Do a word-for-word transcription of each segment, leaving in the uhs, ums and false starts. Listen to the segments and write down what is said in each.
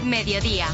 Mediodía.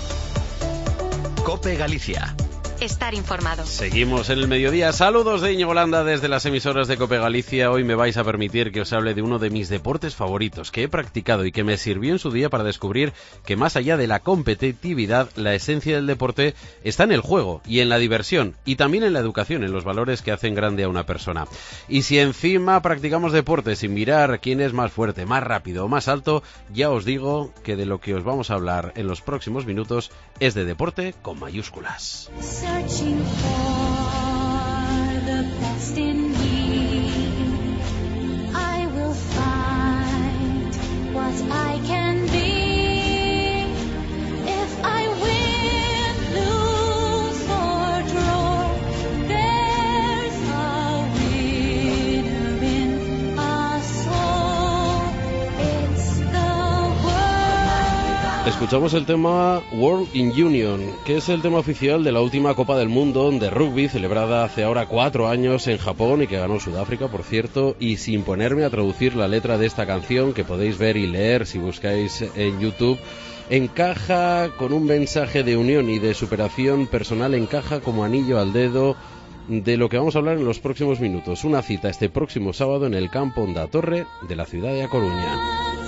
COPE Galicia. Estar informado. Seguimos en el mediodía. Saludos de Íñigo Landa desde las emisoras de COPE Galicia. Hoy me vais a permitir que os hable de uno de mis deportes favoritos que he practicado y que me sirvió en su día para descubrir que más allá de la competitividad, la esencia del deporte está en el juego y en la diversión y también en la educación, en los valores que hacen grande a una persona. Y si encima practicamos deporte sin mirar quién es más fuerte, más rápido o más alto, ya os digo que de lo que os vamos a hablar en los próximos minutos es de deporte con mayúsculas. Searching for the best in me, I will find what I can be. If I win, lose or draw, there's a winner in us all. It's the world. Escuchamos el tema World in Union, que es el tema oficial de la última Copa del Mundo de rugby, celebrada hace ahora cuatro años en Japón y que ganó Sudáfrica, por cierto, y sin ponerme a traducir la letra de esta canción, que podéis ver y leer si buscáis en YouTube, encaja con un mensaje de unión y de superación personal, encaja como anillo al dedo de lo que vamos a hablar en los próximos minutos. Una cita este próximo sábado en el Campo da Torre de la ciudad de A Coruña,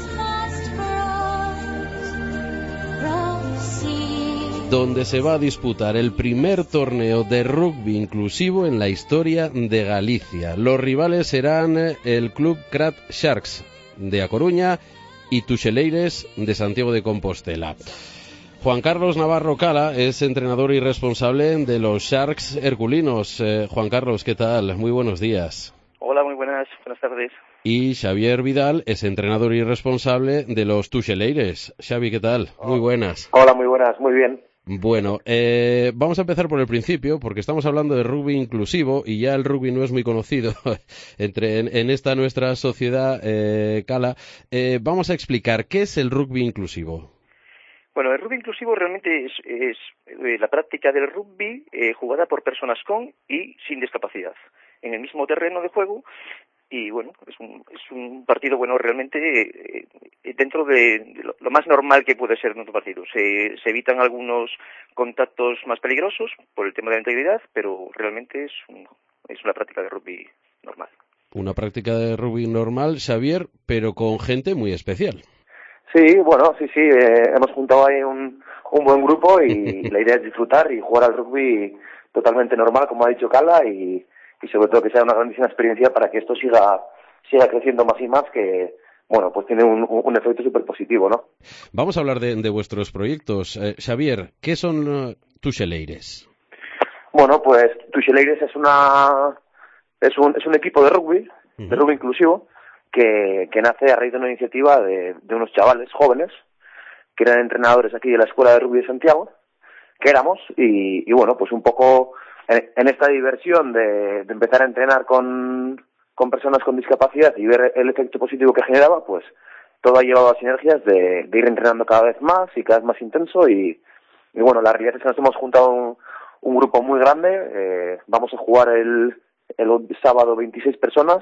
donde se va a disputar el primer torneo de rugby inclusivo en la historia de Galicia. Los rivales serán el Club Crat Sharks de A Coruña y Tuxeleires de Santiago de Compostela. Juan Carlos Navarro Cala es entrenador y responsable de los Sharks herculinos. Eh, Juan Carlos, ¿qué tal? Muy buenos días. Hola, muy buenas, buenas tardes. Y Xavier Vidal es entrenador y responsable de los Tuxeleires. Xavi, ¿qué tal? Muy buenas. Hola, muy buenas, muy bien. Bueno, eh, vamos a empezar por el principio, porque estamos hablando de rugby inclusivo y ya el rugby no es muy conocido entre en, en esta nuestra sociedad, eh, Cala. Eh, vamos a explicar, ¿qué es el rugby inclusivo? Bueno, el rugby inclusivo realmente es, es eh, la práctica del rugby eh, jugada por personas con y sin discapacidad, en el mismo terreno de juego. Y bueno, es un, es un partido, bueno, realmente eh, dentro de, de lo, lo más normal que puede ser en otro partido. Se, se evitan algunos contactos más peligrosos por el tema de la integridad, pero realmente es, un, es una práctica de rugby normal. Una práctica de rugby normal, Xavier, pero con gente muy especial. Sí, bueno, sí, sí, eh, hemos juntado ahí un, un buen grupo y la idea es disfrutar y jugar al rugby totalmente normal, como ha dicho Cala, y y sobre todo que sea una grandísima experiencia para que esto siga siga creciendo más y más, que bueno, pues tiene un, un efecto súper positivo, ¿no? Vamos a hablar de, de vuestros proyectos. Eh, Xavier, ¿qué son uh, Tuxeleires? Bueno, pues Tuxeleires es una es un es un equipo de rugby, uh-huh. de rugby inclusivo, que, que nace a raíz de una iniciativa de, de unos chavales jóvenes que eran entrenadores aquí de la Escuela de Rugby de Santiago, que éramos, y, y bueno, pues un poco en esta diversión de, de empezar a entrenar con, con personas con discapacidad y ver el efecto positivo que generaba, pues todo ha llevado a sinergias de, de ir entrenando cada vez más y cada vez más intenso y, y bueno, la realidad es que nos hemos juntado un, un grupo muy grande. Eh, vamos a jugar el, el sábado veintiséis personas,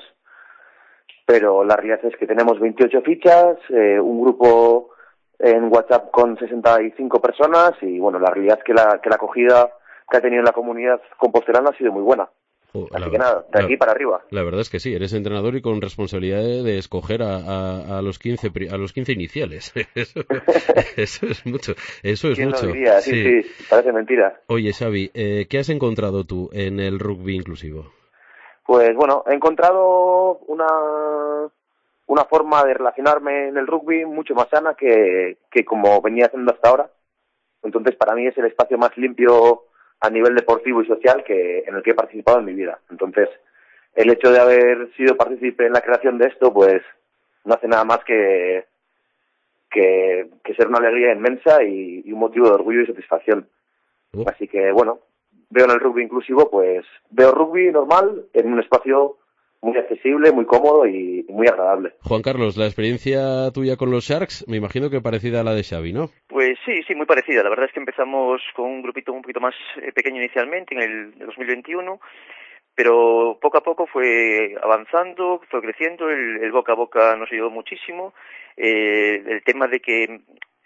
pero la realidad es que tenemos veintiocho fichas, eh, un grupo en WhatsApp con sesenta y cinco personas y bueno, la realidad es que la, que la acogida que ha tenido en la comunidad compostelana ha sido muy buena. Oh, Así que nada, de la, aquí para arriba. La verdad es que sí, eres entrenador y con responsabilidad de, de escoger a, a, a los quince a los quince iniciales. Eso, eso es mucho. Eso es ¿Quién mucho. Lo diría? Sí, sí, sí, parece mentira. Oye, Xavi, eh, ¿qué has encontrado tú en el rugby inclusivo? Pues bueno, he encontrado una una forma de relacionarme en el rugby mucho más sana que, que como venía haciendo hasta ahora. Entonces, para mí es el espacio más limpio a nivel deportivo y social que en el que he participado en mi vida. Entonces, el hecho de haber sido partícipe en la creación de esto, pues no hace nada más que que, que ser una alegría inmensa y, y un motivo de orgullo y satisfacción. Uh. Así que, bueno, veo en el rugby inclusivo, pues veo rugby normal en un espacio muy accesible, muy cómodo y muy agradable. Juan Carlos, la experiencia tuya con los Sharks, me imagino que parecida a la de Xavi, ¿no? Pues sí, sí, muy parecida. La verdad es que empezamos con un grupito un poquito más eh, pequeño inicialmente, en el dos mil veintiuno, pero poco a poco fue avanzando, fue creciendo, el, el boca a boca nos ayudó muchísimo. Eh, el tema de que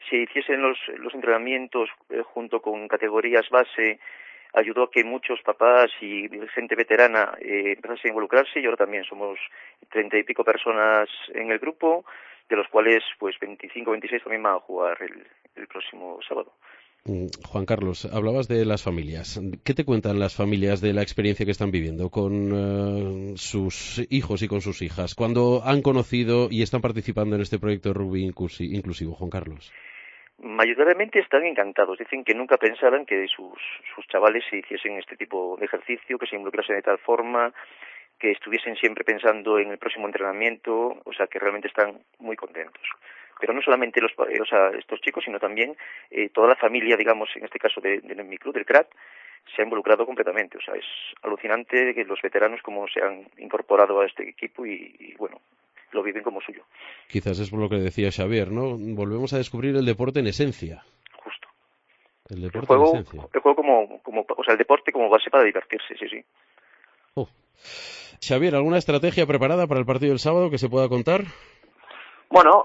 se hiciesen los, los entrenamientos eh, junto con categorías base, ayudó a que muchos papás y gente veterana eh, empezase a involucrarse, y ahora también somos treinta y pico personas en el grupo, de los cuales pues veinticinco, veintiséis también van a jugar el, el próximo sábado. Juan Carlos, hablabas de las familias. ¿Qué te cuentan las familias de la experiencia que están viviendo con uh, sus hijos y con sus hijas cuando han conocido y están participando en este proyecto de rugby inclusi- inclusivo, Juan Carlos? Mayoritariamente están encantados. Dicen que nunca pensaran que sus, sus chavales se hiciesen este tipo de ejercicio, que se involucrasen de tal forma, que estuviesen siempre pensando en el próximo entrenamiento, o sea, que realmente están muy contentos. Pero no solamente los, o sea, estos chicos, sino también eh, toda la familia, digamos, en este caso de, de mi club, del C R A T, se ha involucrado completamente. O sea, es alucinante que los veteranos como se han incorporado a este equipo y, y bueno, lo viven como suyo. Quizás es por lo que decía Xavier, ¿no? Volvemos a descubrir el deporte en esencia. Justo. El deporte el juego, en esencia. El juego como, como, o sea, el deporte como base para divertirse, sí, sí. Oh. Xavier, ¿alguna estrategia preparada para el partido del sábado que se pueda contar? Bueno,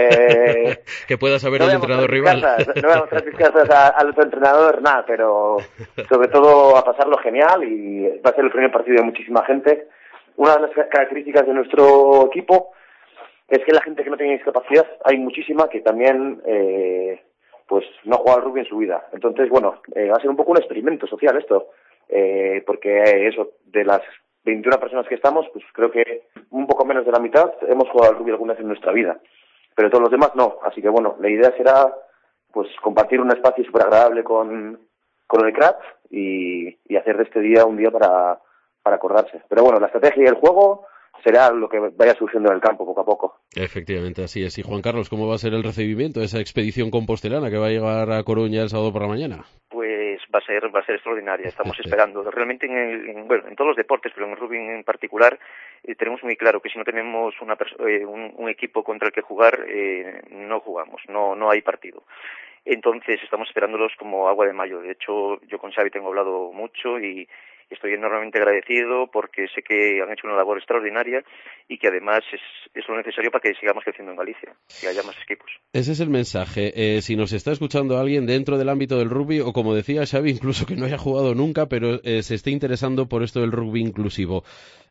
eh, que pueda saber no el entrenador rival. Casas, no vamos a hacer casas a- al otro entrenador, nada, pero sobre todo a pasarlo genial, y va a ser el primer partido de muchísima gente. Una de las características de nuestro equipo es que la gente que no tiene discapacidad, hay muchísima que también eh, pues no juega al rugby en su vida. Entonces, bueno, eh, va a ser un poco un experimento social esto, eh, porque eso, de las veintiuna personas que estamos, pues creo que un poco menos de la mitad hemos jugado al rugby alguna vez en nuestra vida, pero todos los demás no. Así que bueno, la idea será pues compartir un espacio súper agradable con, con el C R A T y, y hacer de este día un día para, para acordarse. Pero bueno, la estrategia y el juego será lo que vaya surgiendo en el campo poco a poco. Efectivamente, así es. Y Juan Carlos, ¿cómo va a ser el recibimiento de esa expedición compostelana que va a llegar a Coruña el sábado por la mañana? Pues va a ser va a ser extraordinaria. Estamos esperando. Realmente, en, el, en, bueno, en todos los deportes, pero en el rugby en particular, eh, tenemos muy claro que si no tenemos una eh, un, un equipo contra el que jugar, eh, no jugamos, no no hay partido. Entonces estamos esperándolos como agua de mayo. De hecho, yo con Xavi tengo hablado mucho y estoy enormemente agradecido porque sé que han hecho una labor extraordinaria y que además es, es lo necesario para que sigamos creciendo en Galicia, que haya más equipos. Ese es el mensaje. Eh, si nos está escuchando alguien dentro del ámbito del rugby, o como decía Xavi, incluso que no haya jugado nunca, pero eh, se esté interesando por esto del rugby inclusivo,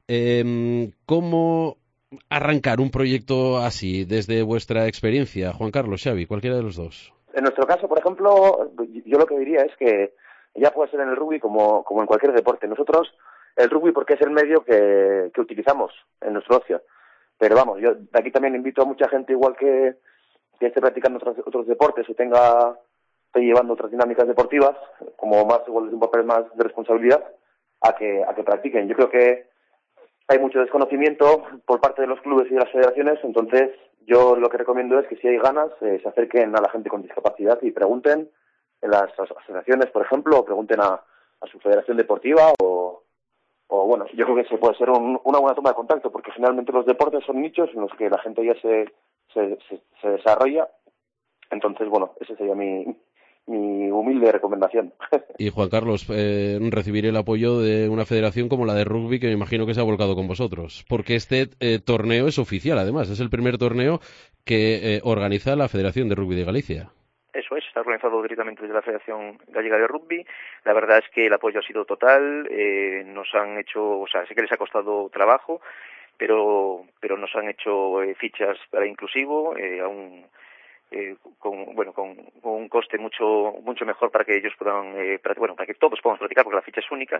eh, ¿cómo arrancar un proyecto así desde vuestra experiencia? Juan Carlos, Xavi, cualquiera de los dos. En nuestro caso, por ejemplo, yo lo que diría es que ya puede ser en el rugby como, como en cualquier deporte. Nosotros, el rugby porque es el medio que, que utilizamos en nuestro ocio. Pero vamos, yo de aquí también invito a mucha gente igual que, que esté practicando otros, otros deportes o tenga, esté llevando otras dinámicas deportivas, como más igual desde un papel más de responsabilidad, a que, a que practiquen. Yo creo que hay mucho desconocimiento por parte de los clubes y de las federaciones, entonces yo lo que recomiendo es que si hay ganas, eh, se acerquen a la gente con discapacidad y pregunten en las asociaciones, por ejemplo, o pregunten a, a su federación deportiva o, o, bueno, yo creo que se puede ser un, una buena toma de contacto, porque generalmente los deportes son nichos en los que la gente ya se, se, se, se desarrolla. Entonces, bueno, esa sería mi, mi humilde recomendación. Y Juan Carlos, eh, recibir el apoyo de una federación como la de rugby, que me imagino que se ha volcado con vosotros, porque este eh, torneo es oficial, además, es el primer torneo que eh, organiza la Federación de Rugby de Galicia. Eso es, está organizado directamente desde la Federación Gallega de Rugby. La verdad es que el apoyo ha sido total, eh, nos han hecho, o sea, sé que les ha costado trabajo, pero pero nos han hecho eh, fichas para inclusivo, eh, a un, eh, con bueno con, con un coste mucho mucho mejor para que ellos puedan, eh, para, bueno, para que todos podamos practicar, porque la ficha es única.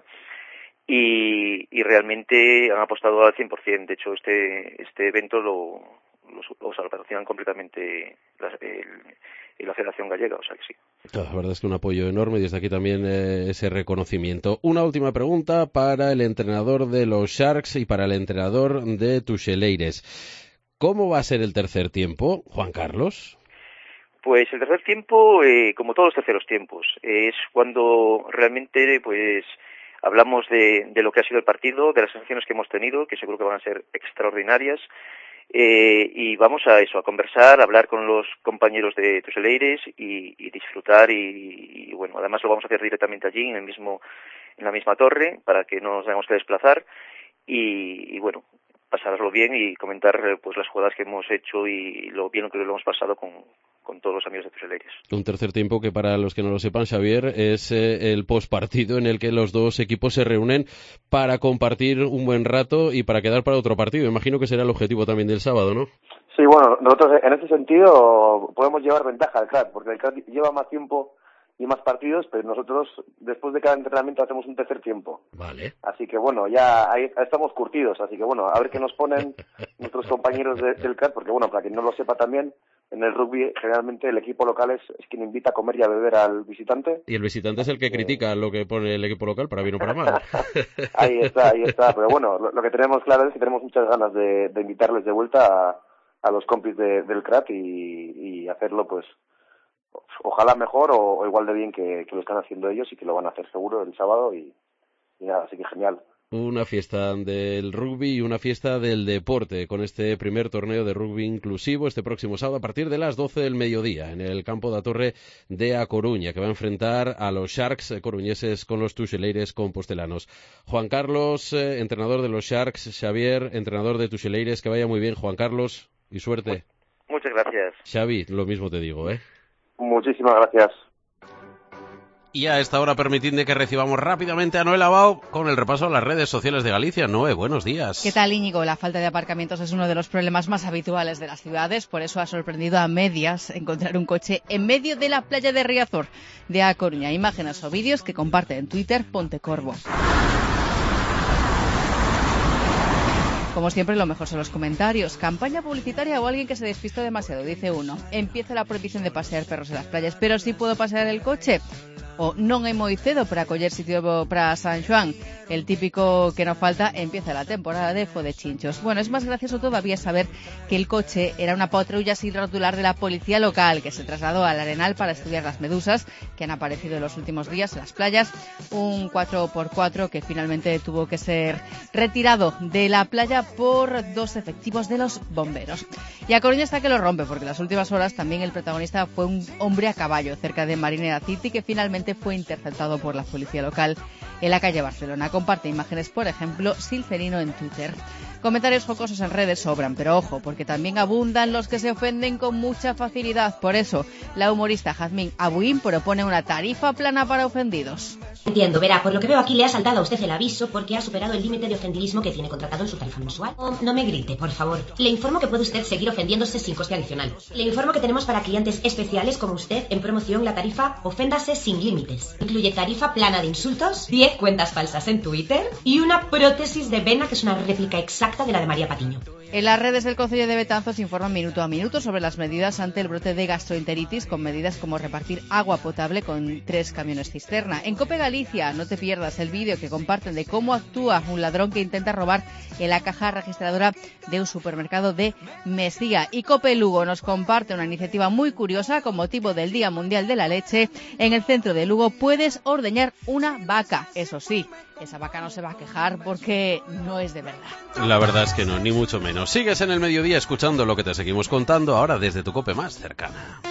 Y, y realmente han apostado al cien por ciento. De hecho, este este evento lo Los, o sea, lo patrocinan completamente la, el, la Federación Gallega, o sea que sí. La verdad es que un apoyo enorme y desde aquí también eh, ese reconocimiento. Una última pregunta para el entrenador de los Sharks y para el entrenador de Tuxeleires. ¿Cómo va a ser el tercer tiempo, Juan Carlos? Pues el tercer tiempo, eh, como todos los terceros tiempos, eh, es cuando realmente pues hablamos de, de lo que ha sido el partido, de las sensaciones que hemos tenido, que seguro que van a ser extraordinarias. Eh, y vamos a eso, a conversar, a hablar con los compañeros de Tuxeleires y, y disfrutar y, y bueno, además lo vamos a hacer directamente allí en el mismo, en la misma torre para que no nos tengamos que desplazar y, y bueno, pasarlo bien y comentar pues las jugadas que hemos hecho y lo bien que lo hemos pasado con, con todos los amigos de Tuxeleires. Un tercer tiempo que, para los que no lo sepan, Xavier, es eh, el postpartido en el que los dos equipos se reúnen para compartir un buen rato y para quedar para otro partido. Imagino que será el objetivo también del sábado, ¿no? Sí, bueno, nosotros en ese sentido podemos llevar ventaja al C R A T, porque el C R A T lleva más tiempo y más partidos, pero nosotros después de cada entrenamiento hacemos un tercer tiempo. Vale. Así que bueno, ya ahí estamos curtidos, así que bueno, a ver qué nos ponen nuestros compañeros de, del C R A T, porque bueno, para quien no lo sepa también, en el rugby generalmente el equipo local es, es quien invita a comer y a beber al visitante. Y el visitante es el que critica lo que pone el equipo local, para bien o para mal. Ahí está, ahí está, pero bueno, lo, lo que tenemos claro es que tenemos muchas ganas de, de invitarles de vuelta a, a los compis de, del C R A T y, y hacerlo pues ojalá mejor o, o igual de bien que, que lo están haciendo ellos, y que lo van a hacer seguro el sábado, y, y nada, así que genial. Una fiesta del rugby y una fiesta del deporte con este primer torneo de rugby inclusivo este próximo sábado a partir de las doce del mediodía en el campo da Torre de A Coruña, que va a enfrentar a los Sharks coruñeses con los Tuxeleires compostelanos. Juan Carlos, eh, entrenador de los Sharks, Xavier, entrenador de Tuxeleires, que vaya muy bien, Juan Carlos, y suerte. Muchas gracias. Xavi, lo mismo te digo, ¿eh? Muchísimas gracias. Y a esta hora permitidme que recibamos rápidamente a Noé Lavao con el repaso a las redes sociales de Galicia. Noé, buenos días. ¿Qué tal, Íñigo? La falta de aparcamientos es uno de los problemas más habituales de las ciudades, por eso ha sorprendido a medias encontrar un coche en medio de la playa de Riazor de A Coruña. Imágenes o vídeos que comparte en Twitter Pontecorvo. Como siempre, lo mejor son los comentarios. Campaña publicitaria o alguien que se despistó demasiado, dice uno. Empieza la prohibición de pasear perros en las playas, pero sí puedo pasear el coche. O non hai moi cedo para coller sitio para San Xoán. El típico que no falta, empieza la temporada de fodechinchos. Bueno, es más gracioso todavía saber que el coche era una patrulla sin rotular de la policía local, que se trasladó al Arenal para estudiar las medusas que han aparecido en los últimos días en las playas. Un cuatro por cuatro que finalmente tuvo que ser retirado de la playa por dos efectivos de los bomberos. Y A Coruña está que lo rompe, porque en las últimas horas también el protagonista fue un hombre a caballo cerca de Marinera City, que finalmente fue interceptado por la policía local en la calle Barcelona. Comparte imágenes, por ejemplo, Silcerino en Twitter. Comentarios jocosos en redes sobran, pero ojo, porque también abundan los que se ofenden con mucha facilidad. Por eso, la humorista Jazmín Abuín propone una tarifa plana para ofendidos. Entiendo, verá, por lo que veo aquí le ha saltado a usted el aviso porque ha superado el límite de ofendilismo que tiene contratado en su tarifa mensual. Oh, no me grite, por favor. Le informo que puede usted seguir ofendiéndose sin coste adicional. Le informo que tenemos para clientes especiales como usted en promoción la tarifa Oféndase sin límites. Incluye tarifa plana de insultos, diez cuentas falsas en Twitter y una prótesis de vena que es una réplica exacta de la de María Patiño. En las redes del Concello de Betanzos informan minuto a minuto sobre las medidas ante el brote de gastroenteritis, con medidas como repartir agua potable con tres camiones cisterna. En Cope Galicia, no te pierdas el vídeo que comparten de cómo actúa un ladrón que intenta robar en la caja registradora de un supermercado de Mesía. Y Cope Lugo nos comparte una iniciativa muy curiosa con motivo del Día Mundial de la Leche. En el centro de Lugo puedes ordeñar una vaca. Eso sí, esa vaca no se va a quejar porque no es de verdad. La verdad es que no, ni mucho menos. Sigues en el mediodía escuchando lo que te seguimos contando ahora desde tu Cope más cercana.